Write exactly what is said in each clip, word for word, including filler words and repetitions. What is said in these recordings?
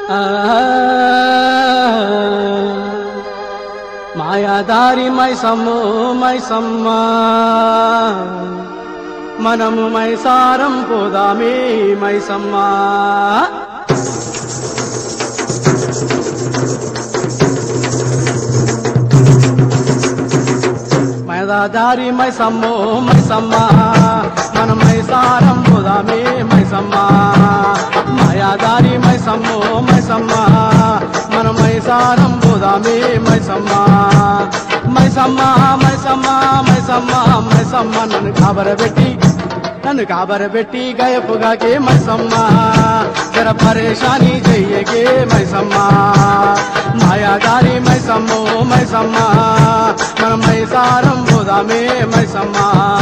మాయాదారి మైసమ్మో మైసమ్మ మనము మైసారం పోదామే మైసమ్మ. మాయాదారి మైసమ్మో మైసమ్మ మనం మైసారం పోదామే మైసమ్మ. మాయాదారి మైసమ్మో మైసమ్మ మనం మైసారం పోదామే మైసమ్మ. మైసమ్మ మైసమ్మ మైసమ్మ మైసమ్మ నన్ను కాబరబెట్టి నన్ను కాబరబెట్టి గయపుగాకే మైసమ్మ జర పరేషాని చెయ్యకే మైసమ్మ. మాయాదారి మైసమ్మో మైసమ్మ మనం మైసారం పోదామే మైసమ్మ.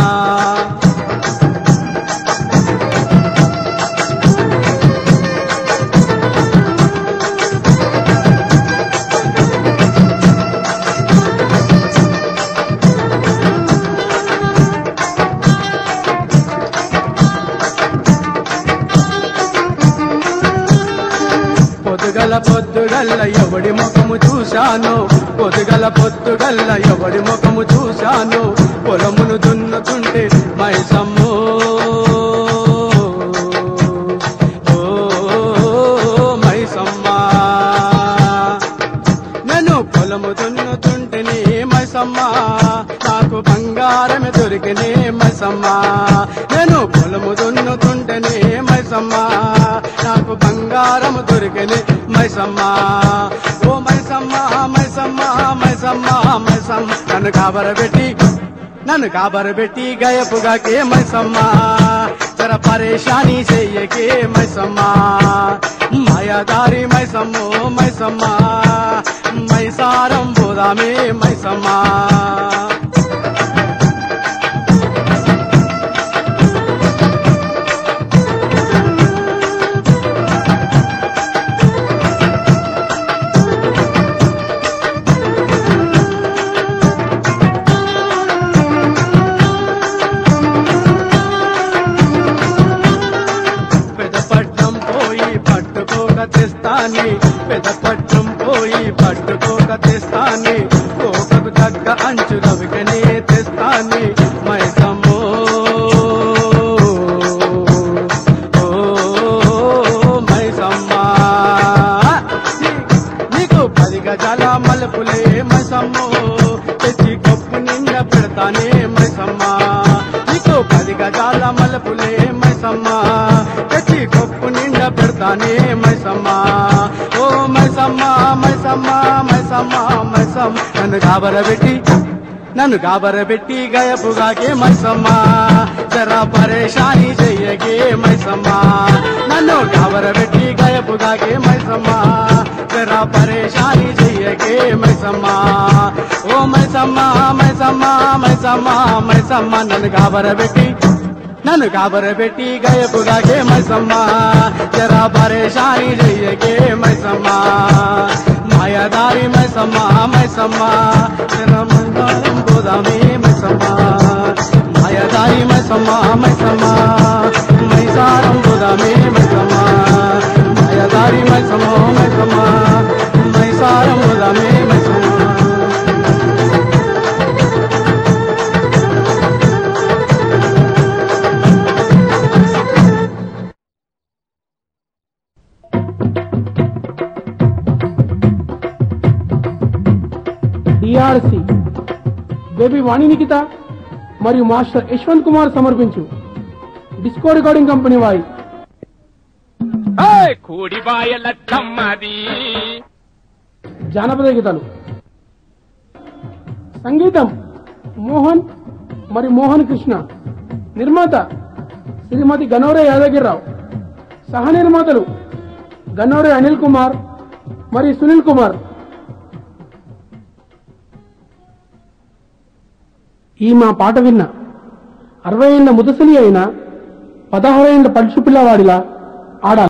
పొద్దుగల పొద్దుగల్ల ఎవడి ముఖము చూశాను, పొద్దుగల పొద్దుగల్ల ఎవడి ముఖము చూశాను. పొలమును దున్నుతుంటే మైసమ్మో ఓ మైసమ్మ. నేను పొలము దున్నుతుంటేనే మైసమ్మ నాకు బంగారమే దొరికినే మైసమ్మ. నేను పొలము దున్నుతుంటేనే మైసమ్మ నాకు బంగారము దొరికినే మైసమ్మ. ఓ మైసమ్మ మైసమ్మ మైసమ్మ మైసమ్మ నన్ను కాబరబెట్టి నన్ను కాబరబెట్టి గయపుగాకే మైసమ్మ జర పరేషాని చెయ్యకే మైసమ్మ. మాయాదారి మైసమ్మో మైసమ్మ మైసారం పోదామే మైసమ్మ. పెదపట్నం పోయి పట్టుకోక తెస్తాని, కోకకు తగ్గ అంచు రవికనే తెస్తాని మైసమ్మో ఓ మైసమ్మ. నీకు పది గజాల మలుపులే మైసమ్మో తెచ్చి కప్పు నిండా పెడతానే మైసమ్మ. నీకు పది గజాల మలుపులే మైసమ్మ తెచ్చి కప్పు నిండా పెడతానే మైసమ్మ. ఓ మైసమ్మ మైసమ్మ మైసమ్మ మైసమ్మ నన్ను కాబరబెట్టి నన్ను కాబరబెట్టి గయపుగాకే మైసమ్మ జర పరేషాని చెయ్యకే మైసమ్మ. నన్ను కాబరబెట్టి గయపుగాకే మైసమ్మ జర పరేషాని చెయ్యకే మైసమ్మ. ఓ మైసమ్మ మైసమ్మ మైసమ్మ మైసమ్మ నన్ను కాబరబెట్టి నన్ను కాబరబెట్టి గయపుగాకే మైసమ్మ జర పరేషాని చెయ్యకే మైసమ్మ. మాయాదారి మైసమ్మ మైసమ్మ జర మంగళం పోదామే మైసమ్మ. మాయాదారి మైసమ్మ మైసమ్మ మైసారం పోదామే మైసమ్మ. మాయాదారి మైసమ్మ మైసమ్మ మైసారం పోదామే మైసమ్మ. డిఆర్సి బేబీ వాణి నిఖిత మరియు మాస్టర్ యశ్వంత్ కుమార్ సమర్పించు డిస్కో రికార్డింగ్ కంపెనీ వారి జానపద గీతాలు. సంగీతం మోహన్ మరియు మోహన్ కృష్ణ. నిర్మాత శ్రీమతి గనోరే యాదగిరిరావు. సహ నిర్మాతలు గనోరే అనిల్ కుమార్ మరియు సునీల్ కుమార్. ఈ మా పాట విన్న అరవై ఏళ్ల ముదసలి అయిన పదహారు ఏళ్ల పడుచు పిల్లవాడిలా ఆడాలి.